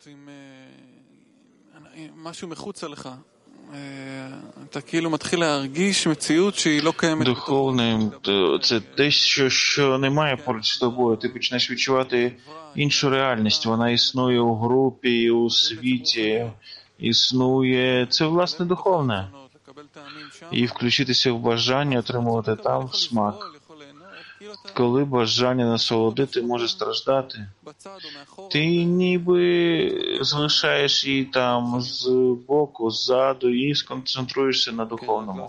Духовним – це те, що немає поруч з тобою. Ти почнеш відчувати іншу реальність. Вона існує у групі, у світі, існує. Це, власне, духовне. І включитися в бажання, отримувати там смак. Коли бажання насолодити може страждати, ти ніби залишаєш її там з боку, ззаду і сконцентруєшся на духовному.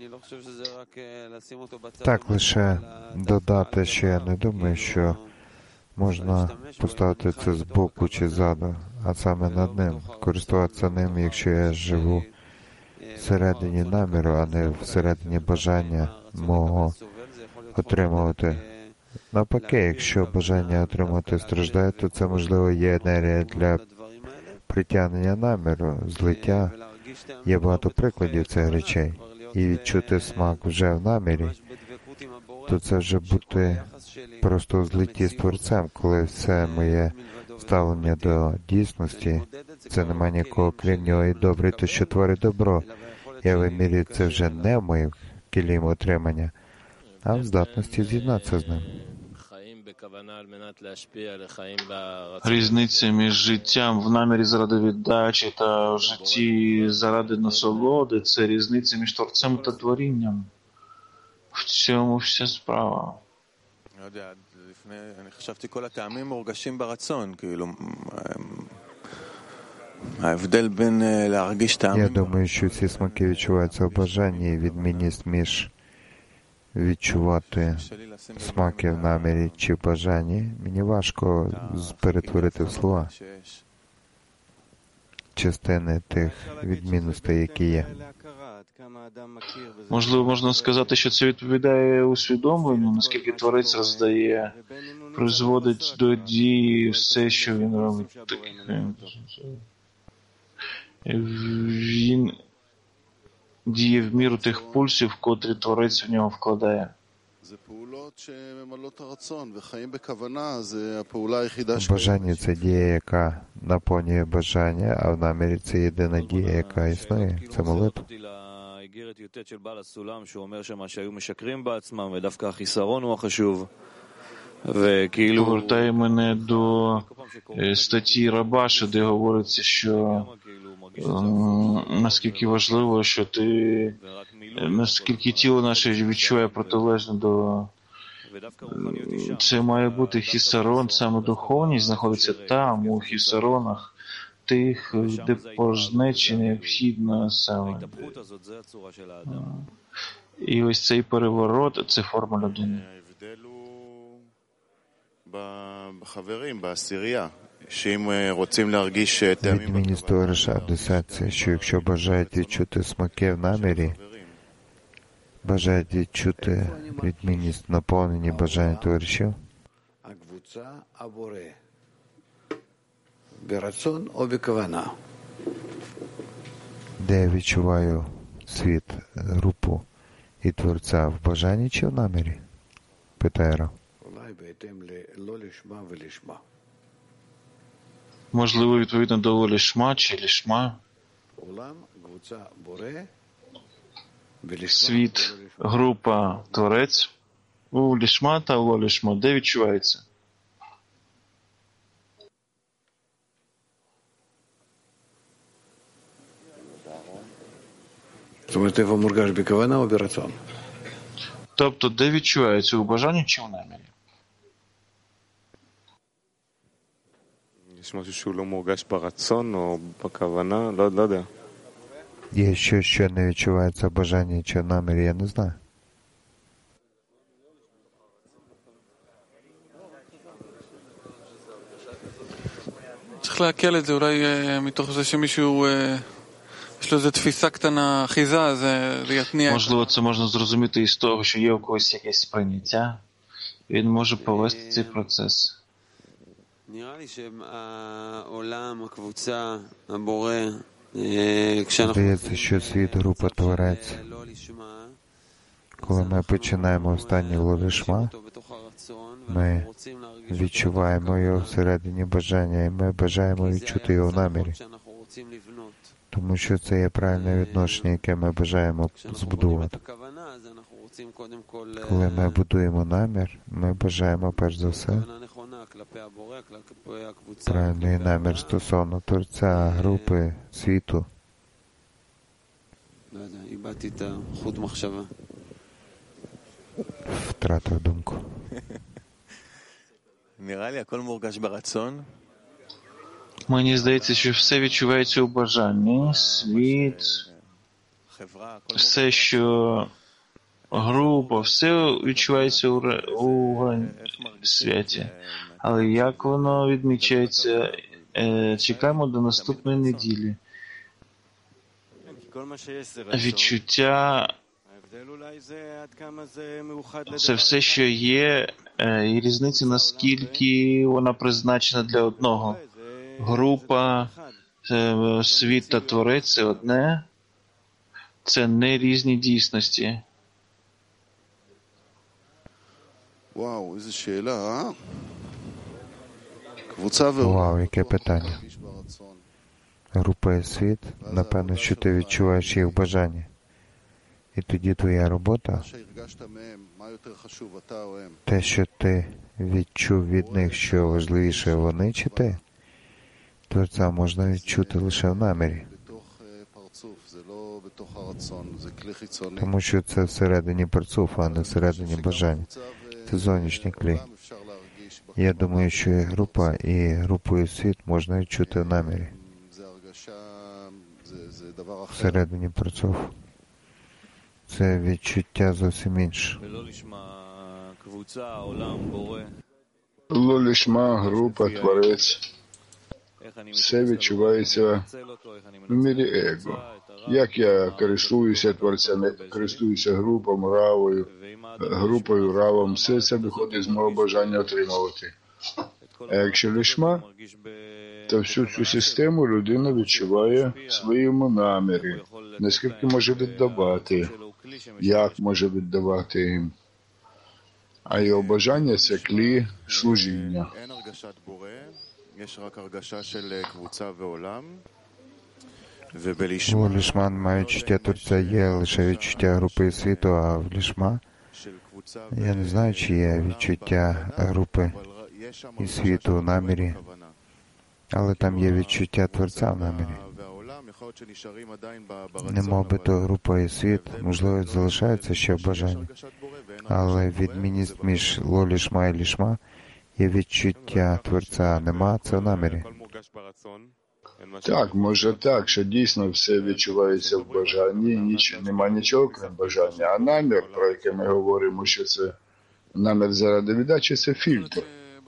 Так, лише додати, що я не думаю, що можна поставити це з боку чи ззаду, а саме над ним, користуватися ним, якщо я живу всередині наміру, а не всередині бажання мого отримувати. Навпаки, якщо бажання отримати страждає, то це, можливо, є енергія для притягнення наміру, злиття. Є багато прикладів цих речей. І відчути смак вже в намірі, то це вже бути просто у злитті з Творцем, коли все моє ставлення до дійсності, це немає нікого крім нього, і добре, то що творить добро. Я вимірюю це вже не в моїх кілім отримання, а в здатності з'єднатися з ним. Різниця між життям в намірі заради віддачі та в житті заради насолоди – це різниця між Творцем та творінням. В цьому вся справа. Я думаю, що ці смаки відчуваються в бажанні, і відмінність між відчувати смаки в намірі чи в бажанні, мені важко перетворити в слова частини тих відмінностей, які є. Можливо, можна сказати, що це відповідає усвідомленню, наскільки Творець роздає, призводить до дії все, що він робить. Він діє в міру тих пульсів, котрі Творець в нього вкладає. Бажання – це дія, яка наповнює бажання, а в намірі – це єдина дія, яка існує. Це молитва. Повертає мене до статті Рабаша, де говориться, що наскільки важливо, що ти, наскільки тіло наше відчуває протилежно до... Це має бути хісарон, саме духовність знаходиться там, у хісаронах, тих, де порожнечі необхідно саме. І ось цей переворот – це форма людини. Відмінність товариша в десятці, що якщо бажають відчути смаки в намірі, бажають відчути відмінність наповнені бажання товаришів, де я відчуваю світ, групу і Творця в бажанні чи в намірі? Питає Рав. Можливо, відповідно до лішма чи лішма. Світ, група, творець. У лішма та у лолішмо. Де відчувається? Тобто, де відчувається? У бажанні чи у намірі? יש משהו שהוא לא מורגש ברצון או בכוונה, לא יודע. Є щось, що не відчувається в бажанні чи в намірі, я не знаю. צריך להקל את זה, אולי מתוך זה שמישהו יש לו איזו תפיסה קטנה אחיזה, זה יתניע. Можливо, це можна зрозуміти із того, що є у когось якесь сприйняття. Він може повести цей процес. Здається, що світ, група, творець. Коли ми починаємо останній лолішма, ми відчуваємо його всередині бажання, і ми бажаємо відчути його в намірі. Тому що це є правильне відношення, яке ми бажаємо збудувати. Коли ми будуємо намір, ми бажаємо, перш за все, правильний намір стосовно Творця, групи, світу. Втратив думку. Мені здається, що все відчувається у бажанні. Світ, все, що група, все відчувається у святі. Але як воно відмічається? Чекаємо до наступної неділі. Відчуття – це все, що є, і різниця, наскільки вона призначена для одного. Група, світ та творець – це одне, це не різні дійсності. וואו, איזה שאלה, Вау, яке питання. Група і світ, напевно, що ти відчуваєш їх бажання. І тоді твоя робота, те, що ти відчув від них, що важливіше, вони чи ти, Творця можна відчути лише в намірі. Тому що це всередині парцуф, а не всередині бажання. Це зовнішній клей. Я думаю, що і групою світ можна відчути в намірі. Всередині парцуф. Це відчуття зовсім інше. Лолішма, група, творець. Все відчувається в мірі его. Як я користуюся творцями, користуюся групою, равом, все це виходить з мого бажання отримувати. А якщо лішма, то всю цю систему людина відчуває в своєму намірі. Наскільки може віддавати, як може віддавати їм. А його бажання – це клі служіння. У лішма немає відчуття Творця, є лише відчуття групи і світу, а в лішма я не знаю, чи є відчуття групи і світу в намірі, але там є відчуття Творця в намірі. Не мов би то група і світ, можливо, залишаються ще в бажанні, але відмінність між лолішма і лішма є відчуття Творця, нема, це в намірі. Так, може так, що дійсно все відчувається в бажанні, нема нічого крім бажання. А намір, про який ми говоримо, що це намір заради віддачі, це фільтр.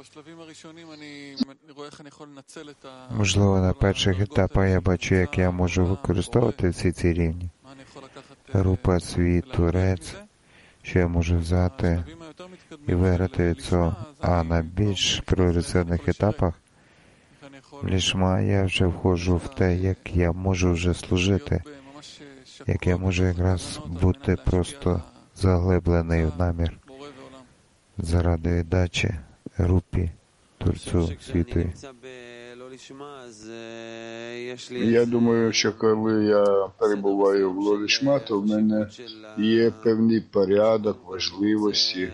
Можливо, на перших етапах я бачу, як я можу використовувати всі ці рівні. Група, світ, творець, що я можу взяти і виграти від цього. А на більш пріоритетних етапах лішма я вже входжу в те, як я можу вже служити, як я можу якраз бути просто заглиблений в намір заради віддачі групі, Творцю, світу. Я думаю, що коли я перебуваю в лолішма, то в мене є певний порядок, важливості,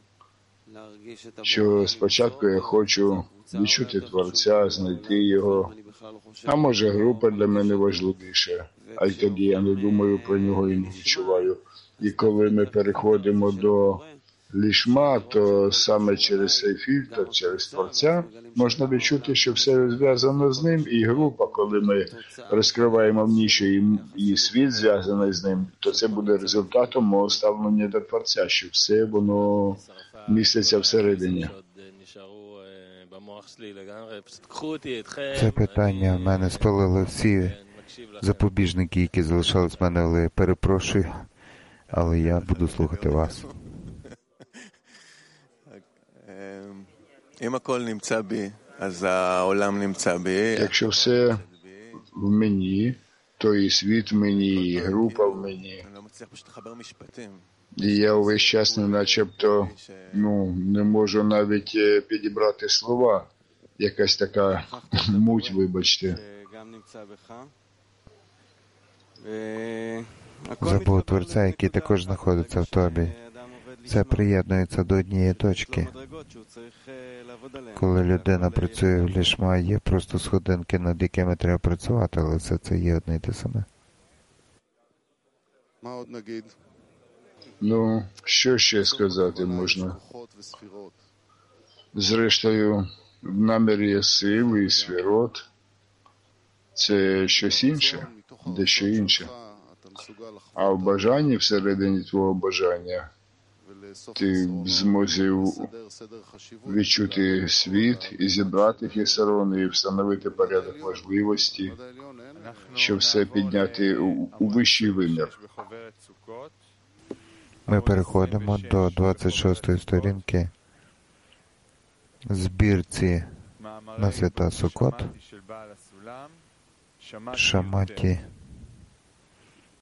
що спочатку я хочу відчути Творця, знайти його, а може група для мене важливіша, а й тоді я не думаю про нього і не відчуваю. І коли ми переходимо до лішма, то саме через цей фільтр, через Творця, можна відчути, що все зв'язано з ним, і група, коли ми розкриваємо в ніші і світ зв'язаний з ним, то це буде результатом мого ставлення до Творця, що все воно міститься всередині. Це питання в мене спалили всі запобіжники, які залишались в мене, але перепрошую, але я буду слухати вас. Якщо все в мені, то і світ в мені, і група в мені. І я увесь час не начебто не можу навіть підібрати слова. Якась така муть, вибачте. Забув Творця, який також знаходиться в тобі. Це приєднується до однієї точки. Коли людина працює в лішма, є просто сходинки, над якими треба працювати, але все це є одне й те саме. Що ще сказати можна? Зрештою, в намірі є сили і сферот. Це щось інше, дещо інше. А в бажанні, всередині твого бажання, ти в змозі відчути світ і зібрати хесарон, і встановити порядок важливості, щоб все підняти у вищий вимір. Ми переходимо до 26-ї сторінки збірці на свята Сукот, Шаматі